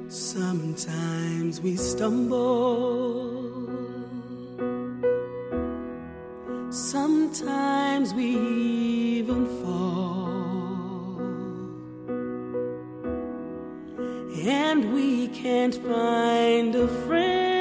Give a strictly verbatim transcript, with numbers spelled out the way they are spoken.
Sometimes we stumble, sometimes we even fall, and we can't find a friend